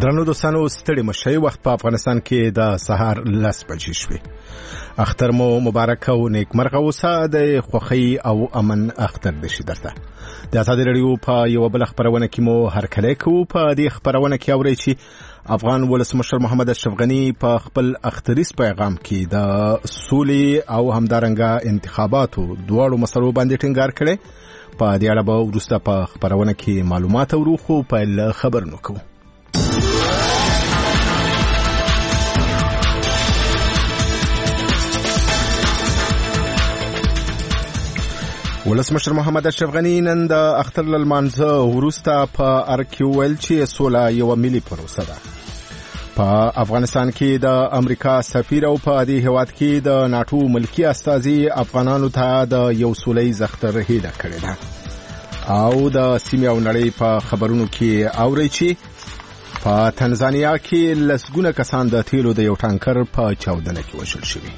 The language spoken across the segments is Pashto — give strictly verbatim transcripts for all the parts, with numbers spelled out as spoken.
درنو دوستانو ستړي مشي وخت په افغانستان کې د سهار لس بجې شوې. اختر مو مبارک او نیکمرغه اوسه. د خوښۍ او امن اختر د شي درته د ازادي رادیو په یو بل خبرونه کې مو هرکلی کوو. په دې خبرونه کې اورئ چې افغان ولسمشر محمد اشرف غني په خپل اختریز پیغام کې د سولې او همدارنګه انتخاباتو دواړو مسلو باندې ټینګار کړی. په دې اړه به وروسته په خبرونه کې معلومات اورو، خو په خبرونو کوو. ولسمشر محمد اشرف غني نن د اختر لمانځه وروسته په ارکیو ویل چې سوله یو ملي پروسه ده. په افغانستان کې د امریکا سفیر او په دې هیواد کې د ناتو ملکی استازي افغانانو ته د یو سولهییز اختر هیله کړې ده. او د سیمې او نړۍ په خبرونو کې اورئ چې په تنزانیا کې لسګونه کسان د تیلو د یو ټانکر په چاودنه کې وژل شوي.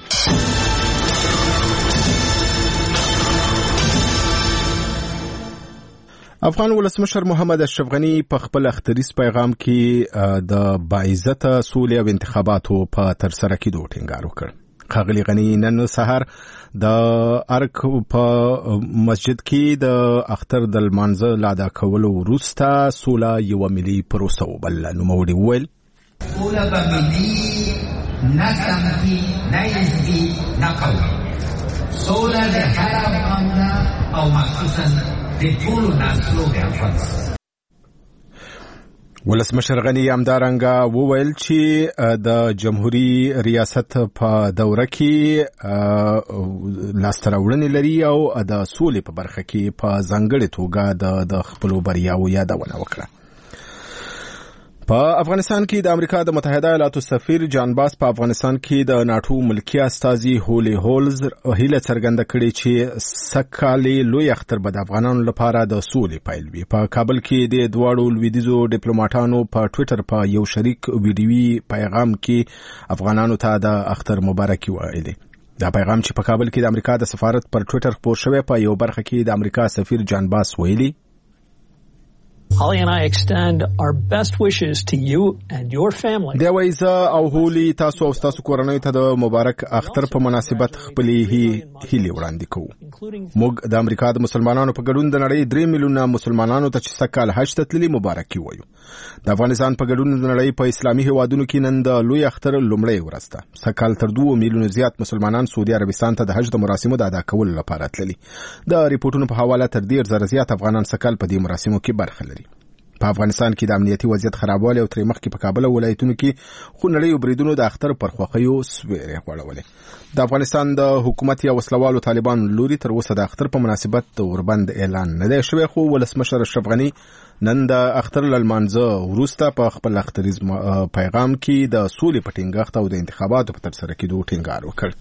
افغان ولسمشر محمد اشرف غني په خپل اختریز پیغام کې د باعزته سولې او انتخاباتو په ترسره کېدو ټینګار وکړ. ښاغلي غني نن سهار د ارک په مسجد کې د اختر د لمانځه لا ادا کولو وروسته سوله یوه ملي پروسه وبلله. نوموړي وویل سوله به ملي نه سمکي نه حزبي نه قومي. سوله د هر افغان ده او مخصوصا ولسمشر غني همدارنګه وویل چې د جمهوریت ریاست په دوره کې لاسته راوړنې لري او د سولې په برخه کې په ځانګړې توګه د خپلو بریاوو یادونه وکړه. په افغانستان کې د امریکا د متحده ایالاتو سفیر جان باس په افغانستان کې د ناتو ملکی استازي هولي هولز هیله څرګنده کړې چې سکه‌لې لوی اختر به د افغانانو لپاره د سولې پیل وي. په کابل کې د دواړو لویدیځو ډیپلوماټانو په ټویټر په یو شریک ویډیوي پیغام کې افغانانو ته د اختر مبارکي ویلې. دا پیغام چې په کابل کې د امریکا د سفارت پر ټویټر خپور شوی، په یو برخه کې د امریکا سفیر جان باس ویلي Holly and I extend our best wishes to you and your family. دا وایزه او هولي تاسو او تاسو کورنۍ ته د مبارک اختر په مناسبت خپلې هیلې وړاندې کوو. موږ د امریکا د مسلمانانو په ګډون د نړۍ درې میلیونه مسلمانانو ته چې سکه‌ل حج ته تللي مبارکي وایو. د افغانستان په ګډون د نړۍ په اسلامي هیوادونو کې نن د لوی اختر لومړۍ ورځ ده. سکه‌ل تر دوه میلیونو زیات مسلمانان سعودي عربستان ته د حج د مراسمو د ادا کولو لپاره تللي. د ریپورتونو په حواله تر ډیر زره زیات افغانان سکه‌ل په دې مراسمو کې برخه لري. په افغانستان کې د امنیتي وضعیت خرابوالی او ترې مخکې په کابل ولایتونو کې خو نړۍ بریدونو د اختر پر خوښیو سویرې غوړولې. د افغانستان د حکومت یا وسلوالو طالبانو لوري تر اوسه د اختر په مناسبت اوربند اعلان نه دی شوی، خو ولسمشر اشرف غني نن د اختر لمانځه وروسته په خپل اختریز پیغام کې د سولې په ټینګښت او د انتخاباتو په ترسره کېدو ټینګار وکړ.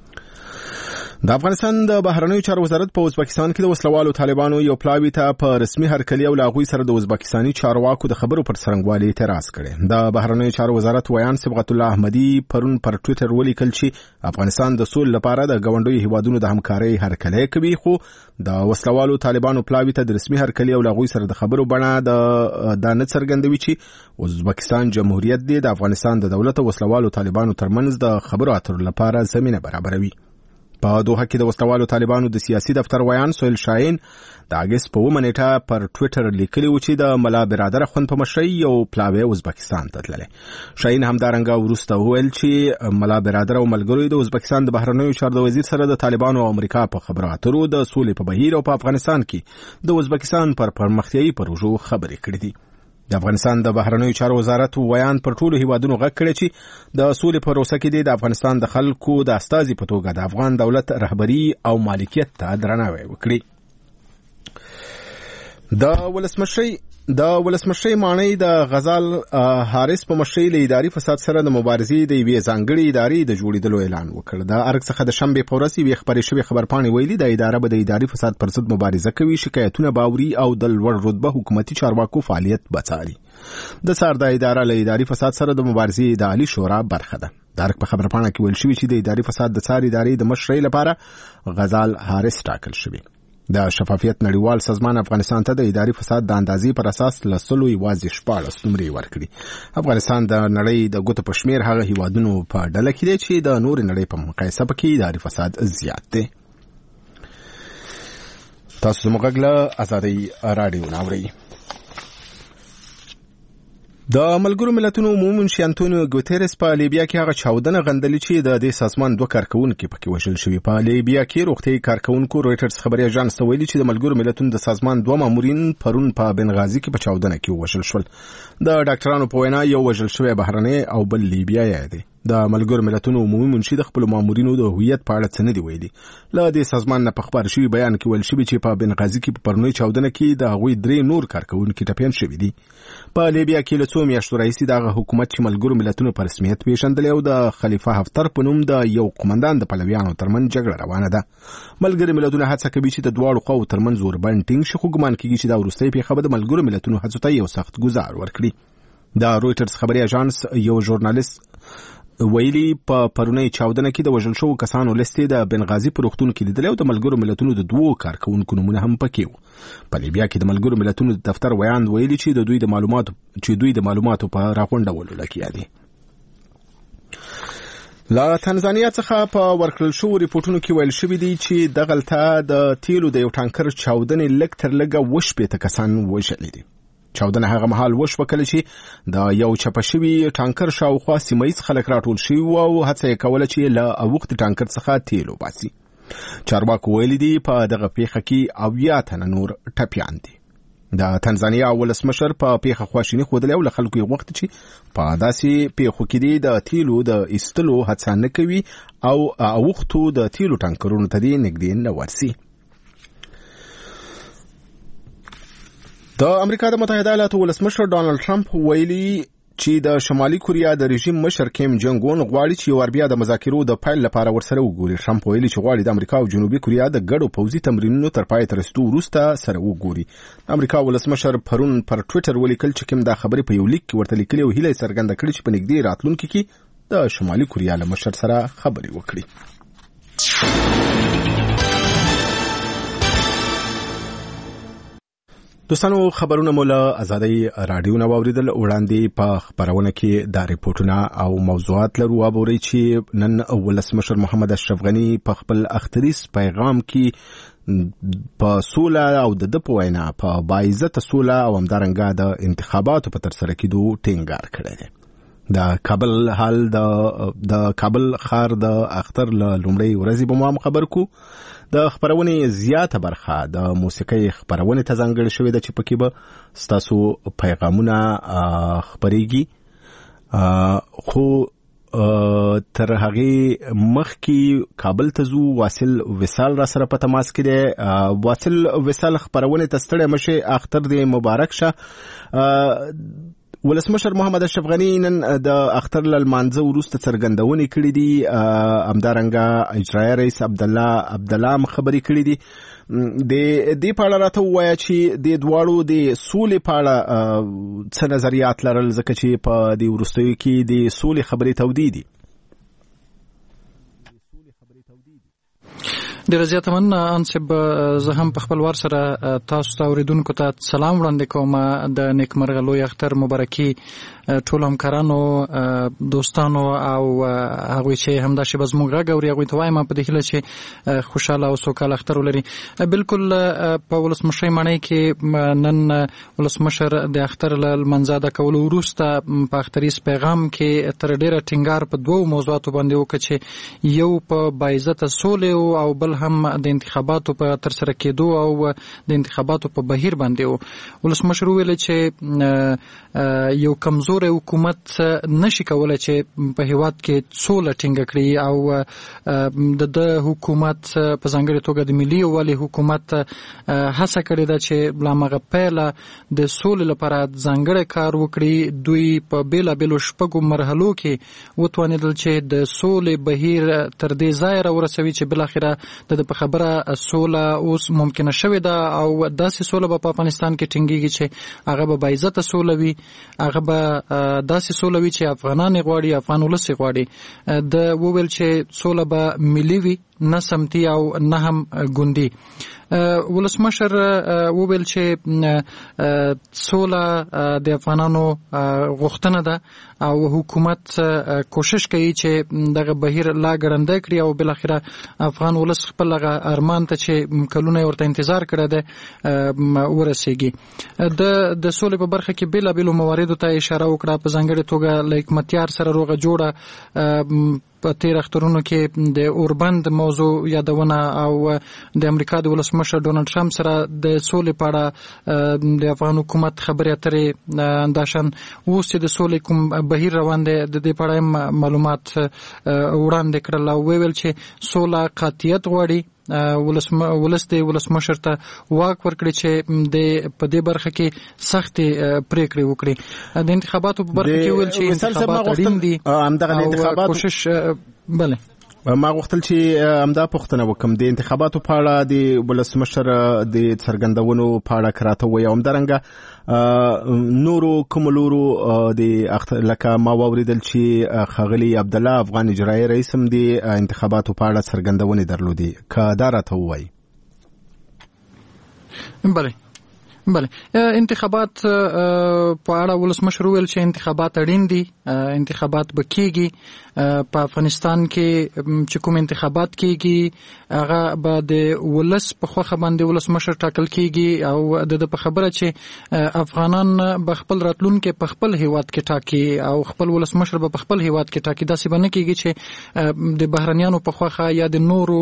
د افغانستان د بهرنیو چارو وزارت په ازبکستان کې د وسلوالو طالبانو یو پلاوي ته په رسمي هرکلی او لاغوي سره د ازبکستاني چارواکو د خبرو پر څرنګوالي اعتراض کړي. د بهرنیو چارو وزارت ویان صبغت الله احمدي پرون پر ټویټر ولیکل چې افغانستان د سولې لپاره د ګاونډیو هیوادونو د همکارۍ هرکلی کوي، خو د وسلوالو طالبانو پلاوي ته د رسمي هرکلی او لاغوي سره د خبرو بڼه د دانه څرګندوي چې ازبکستان جمهوریت دی د افغانستان د دولت او وسلوالو طالبانو ترمنځ د خبرو اترو لپاره زمينه برابروي. په دوحه کې د وسلوالو طالبانو د سیاسي دفتر ویان سهیل شاهین د اگست په اوومه نیټه پر ټویټر لیکلي و چې د ملا برادر خوند په مشرۍ یو پلاوی ازبکستان ته تللی. شاهین همدارنګه وروسته وویل چې ملا برادر او ملګرو د ازبکستان د بهرنیو چارو د وزیر سره د طالبانو او امریکا په خبرو اترو د سولې په بهیر او په افغانستان کې د ازبکستان پر پرمختیایي پروژو خبرې کړې دي. د افغانستان د بهرنیو چارو وزارت ویان پر ټولو هیوادونو غږ کړی چې د سولې پروسه کې د افغانستان د خلکو د استازي په توګه د افغان دولت رهبري او مالکیت ته درناوی وکړي. د ولسمشي د ولسمشي مانی د غزال حارث په مشرۍ له اداري فساد سره د مبارزې د یوې ځانګړې ادارې د جوړېدلو اعلان وکړ. د ارګ څخه د شنبې په ورځ یوې خبرې شوې خبرپاڼې ویلي د اداره به د اداري فساد پر ضد مبارزه کوي، شکایتونه باوري او د لوړ رتبه حکومتي چارواکو فعالیت بڅاري. د سر د اداره له اداري فساد سره د مبارزې د عالی شورا برخه ده. د ارګ په خبرپاڼه کې ویل شوی چې د اداري فساد د څار ادارې د مشرۍ لپاره غزال حارث ټاکل شوی. د شفافیت نړیوال سازمان افغانستان ته د اداري فساد د اندازې پر اساس لسلو یوازې شپاړس نمرې ورکړي. افغانستان د نړۍ د ګوتو په شمیر هغه هیوادونو په ډله کې دی چې د نور نړۍ په مقایسه کې اداري فساد زیات دی. تاسو زموږ له ازادي رادیو ناوړئ. د ملګرو ملتونو عمومي منشي انټونیو ګوتيرس په لیبیا کې هغه چاودنه غندلې چې د دې سازمان دوه کارکونکو پکې وژل شوي. په لیبیا کې روغتي کارکونکو رويټرز خبري اژانس ته ویلي چې د ملګرو ملتونو د سازمان دوه مامورین پرون په بنغازي کې په چاودنه کې وژل شول. د ډاکټرانو په وینا یو وژل شوی بهرنی او بل لیبیایی دی. د ملګرو ملتونو عمومي منشي د خپل مامورینو د هویت په اړه څه نه دی ویلي. له دې سازمان نه په خبر شوی بیان کې ویل شوی چې په بنغازي کې په پرونی چاودنه کې د هغوی درې نور کارکونکو ټپیان شوي دي. په لیبیا کې له څو میاشتو راهیسې دغه حکومت چې ملګرو ملتونو په رسمیت پیژندلی او د خلیفه حفتر په نوم د یو قومندان د پلویانو ترمنځ جګړه روانه ده. ملګرو ملتونو هڅه کوي چې د دواړو خواو ترمنځ وربند ټینګ شي، خو ګمان کېږي چې دا وروستۍ پیښه به د ملګرو ملتونو هڅو ته یو سخت ګزار ورکړي. د رويټرز خبري اژانس یو ژورنالیست ویلي په پرونی چاودنه کې د وژل شوو کسانو لیست د بنغازي په روغتون کې لیدل او د ملګرو ملتونو د دوو کارکونکو نومونه هم پکې وو. په لیبیا کې د ملګرو ملتونو د دفتر ویاند ویلي چې د دوی د معلوماتو چې دوی د معلوماتو په راغونډولو لګیا دي. لا تنزانیا څخه په ورکړل شوو ریپورتونو کې ویل شوی دی چې دغلته د تیلو د یو ټانکر چاودنې لږ تر لږه اووه شپېته کسان وژلي دي. چاودنه هغه مهال وشوه کله چې د یو چپه شوي ټانکر شاوخوا سیمه ییز خلک راټول شوي وو او هڅه یې کوله چې له اوښت ټانکر څخه تیل وباسي. چارواکو ویلي دي په دغه پیښه کې اویا تنه نور ټپیان دي. د تنزانیا ولسمشر په پیښه خواشیني ښودلې او له خلکو یې غوښتل چې په داسې پیښو کې دي د تیلو د ایستلو هڅه نه کوي او اوښتو د تیلو ټانکرونو ته دې نږدې نه ورسي. د امریکا د متحده ایالاتو ولسمشر ډانلډ ټرمپ ویلي چې د شمالي کوریا د رژیم مشر کیم جونګ اون غواړي چې یو بیا د مذاکرو د پیل لپاره ورسره وګوري. ټرمپ ویلي چې غواړي د امریکا او جنوبي کوریا د ګډو پوځي تمرینونو تر پای ته رسیدو وروسته سره وګوري. امریکا ولسمشر پرون پر ټویټر ولیکل چې کیم دا خبرې په یو لیک کې ورته لیکلي او هیله یې څرګنده کړې چې په نږدې راتلونکي کې د شمالي کوریا له مشر سره خبرې وکړي. دوستانو خبرونه مو له ازادي رادیو نه واوریدل. وړاندې په خبرونه کې دا ریپورتونه او موضوعات لرو وابوري چې نن ولسمشر محمد اشرف غنی په خپل اختریز پیغام کې په سوله او د د په وینا په باعزت سوله او همدارنګه د انتخاباتو په ترسره کېدو ټینګار کړی دی. د کابل حال د د کابل ښار د اختر له لومړۍ ورځې به مو خبر کو. د خبرونې زیاته برخه د موسیقۍ خبرونې ته ځانګړې شوې ده چې پکې به ستاسو پیغامونه خبرېږي، خو تر هغې مخکې کابل ته ځو. واصل وصال را سره په تماس کې دی. واصل وصال خبرونې ته ستړی مشه، اختر دې مبارک شه. ولسمشر محمد اشرف غنی نن د اختر لمانځه وروسته څرګندونې کړې دي، همدارنګه اجرایي رئیس عبدالله عبدالله خبرې کړې دي. د دې په اړه راته ووایه چې د دواړو د سولې په اړه څه نظریات لرل، ځکه چې په دې وروستیو کې د سولې خبرې تودې دي. ډېر زیاته مننه انصب. زه هم په خپل وار سره تاسو ته اورېدونکو ته سلام وړاندې کوم. د نیکمرغه لوی اختر مبارکي ټول همکارانو، دوستانو او هغوی چې همدا شیبه زموږ غږ اوري هغوی ته وایم په دې هیله چې خوشحاله او سوکاله اختر ولري. بلکل په ولسمشرۍ ماڼۍ کې نن ولسمشر د اختر له لمانځه ادا کولو وروسته په اختریز پیغام کې تر ډېره ټینګار په دوو موضوعاتو باندې وکړ چې یو په باعزته سولې او بل هم د انتخاباتو په ترسره کېدو او د انتخاباتو په بهیر باندې و. ولسمشر وویل چې یو کمزور حکومت نشي کولای چې په هیواد کې سوله ټینګه کړي او د د حکومت په ځانګړې توګه د ملي یووالي حکومت هڅه کړې ده چې لا مغه پیله د سولې لپاره ځانګړی کار وکړي. دوی په بیلابیلو شپږو مرحلو کې وتوانېدل چې د سولې بهیر تر دې ځایه راورسوي چې بالاخره د په خبره سوله اوس ممکنه شوې ده او داسې سوله به په افغانستان کې ټینګېږي چې هغه به باعزته سوله وي، هغه به داسې سوله وي چې افغانان یې غواړي، افغان ولس یې غواړي. د وویل چې سوله به ملي وي، نه سمتي او نه هم ګوندي. ولسمشر وویل چې سوله د افغانانو غوښتنه ده او حکومت کوشش کوي چې دغه بهیر لا ګړندی کړي او بل اخره افغان ولس خپل ارمان ته چې کلونه ورته انتظار کړی دی ورسیږي. د د سولې په برخه کې بیلابیلو مواردو ته اشاره وکړه، په ځانګړې توګه له حکمتیار سره روغه جوړه په تیر اخترونو کې د اوربند موضوع یادونه او د امریکا د ولسمشر ډونالد ټرمپ سره د سولې په اړه د افغان حکومت خبرې اترې انداشن اوس چې د سولې کوم بهیر روان دی د دې په اړه معلومات وړاندې کړل او ویل چې سوله قاطعیت غواړي. ولس د ولسمشر ته واک ورکړي چې د په دې برخه کې سخت پریکړې وکړي. د انتخاباتو په برخه کې ویل چې انتخابات اړین دي همدغه انتخابات کوشش بله ما غوښتل چې همدا پوښتنه وکم د انتخاباتو په اړه د ولسمشر د څرګندونو په اړه کراته وي او همدارنګه نورو کوملورو د لکه ما واوریدل چې خغلی عبد الله افغان اجرایي رئیس هم د انتخاباتو په اړه څرګندونې درلودي که دا راته ووایي. بله بله انتخابات په اړه ولسمشر ویل چې انتخابات اړین دي، انتخابات به کیږي. په افغانستان کې چې کوم انتخابات کیږي هغه به د ولس په خوخه باندې ولسمشر ټاکل کیږي او د په خبره چې افغانان به خپل راتلونکي په خپل هیواد کې ټاکي او خپل ولسمشر به په خپل هیواد کې ټاکي. داسې به نه کیږي چې د بهرنیانو په خوخه یا د نورو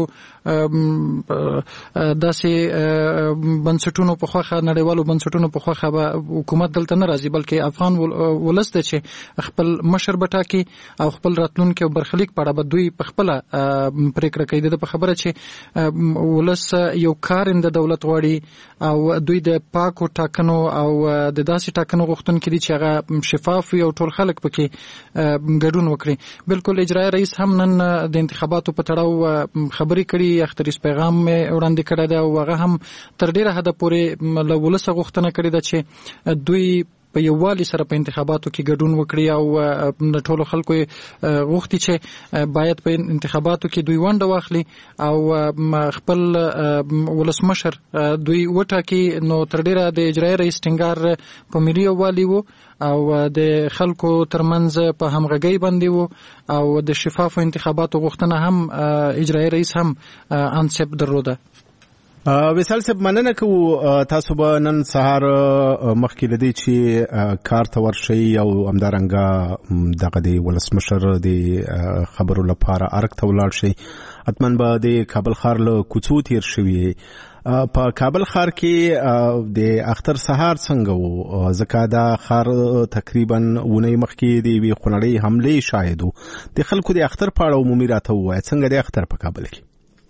داسې بنسټونو په خوخه نړیوالو بنسټونو په خوخه به حکومت دلته نه راځي، بلکې افغان ولس ته چې خپل مشر به ټاکي او خپل راتلونکي کې برخلیک په اړه به دوی په خپل پریکړه کوي. د په خبره چې ولس یو کارنده دولت غواړي او دوی د پاکو ټاکنو او د داسې ټاکنو غوښتونکي دي چې هغه شفاف وي او ټول خلک پکې ګډون وکړي. بالکل اجرایي رئیس هم نن د انتخاباتو په تړاو خبرې کړي، اختریز پیغام وړاندې کړی دی او هغه هم تر ډیره حده پورې له ولس غوښتنه کړې ده چې دوی په یووالي سره په انتخاباتو کې ګډون وکړي او د ټولو خلکو غوښتي چې باید په انتخاباتو کې دوی ونډه واخلي او خپل ولسمشر دوی وټاکي. نو تر ډیره د اجرایي رئیس ټینګار په ملي یووالي وو او د خلکو ترمنځ په همغږۍ باندې وو او د شفافو انتخاباتو غوښتنه هم اجرایي رئیس هم انصب درلوده. وصال صاحب مننه کوو تاسو به نن سهار مخکې لدی چې کار ته ورشئ او همدارنګه دغه د ولسمشر د خبرو لپاره ارګ ته ولاړ شئ. حتما به د کابل ښار له کوڅو تیر شوي. په کابل ښار کې د اختر سهار څنګه وو؟ ځکه دا ښار تقریبا اونۍ مخکې د یوې خونړۍ حملې شاهد و. د خلکو د اختر په اړه عمومي راته ووایه څنګه د اختر په کابل کې؟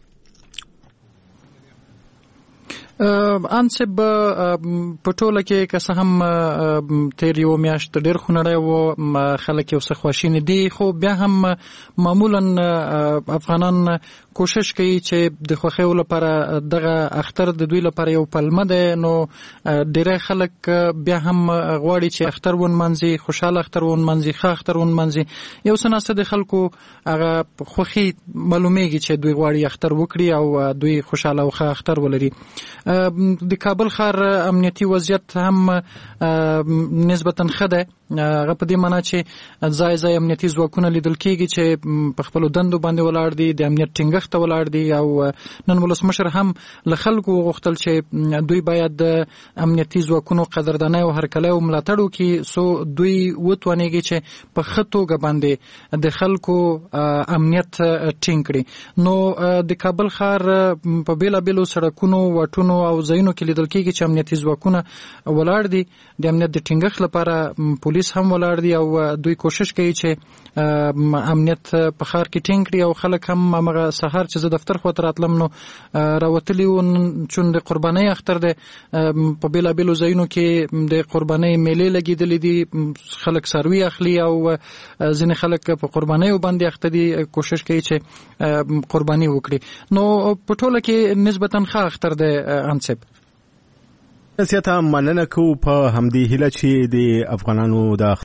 انصب په ټوله کې که څه هم تیر یو میاشت ډېر خونړی و، خلک یو څه خواشیني دي، خو بیا هم معمولا افغانان کوشش کوي چې د خوښیو لپاره دغه اختر د دوی لپاره یو پلمه ده. نو ډېری خلک بیا هم غواړي چې اختر ونمانځي، خوشحاله اختر ونمانځي، ښه اختر ونمانځي. یو څه ناڅه د خلکو هغه خوښي معلومیږي چې دوی غواړي اختر وکړي او دوی خوشحاله او ښه اختر ولري. د کابل ښار امنیتي وضعیت هم نسبتا ښه ده. هغه په دې معنی چې ځای ځای امنیتي ځواکونه لیدل کېږي چې په خپلو دندو باندې ولاړ دي، د امنیت ټینګښت ته ولاړ دي او نن ولسمشر هم له خلکو وغوښتل چې دوی باید د امنیتي ځواکونو قدردانۍ او هرکلی او ملاتړ وکړي څو دوی وتوانېږي چې په ښه توګه باندې د خلکو امنیت ټینګ کړي. نو د کابل ښار په بېلابېلو سړکونو، واټونو او ځایونو کې لیدل کېږي چې امنیتي ځواکونه ولاړ دي. د امنیت د ټینګښت لپاره پولیس هم ولاړ دي او دوی کوشش کوي چې امنیت په ښار کې ټینګ کړي او خلک هم هغه سهار چې زه دفتر خواته راتلم نو راوتلي وو چون د قربانۍ اختر دی. په بېلابېلو ځایونو کې د قربانۍ میلې لګېدلې دي، خلک څاروي اخلي او ځینې خلک په قربانیو باندې اخته دي، کوشش کوي چې قرباني وکړي. نو په ټوله کې نسبتا ښه اختر دی. انصب سیاته مننه کوو په همدې هیله چې د افغانانو د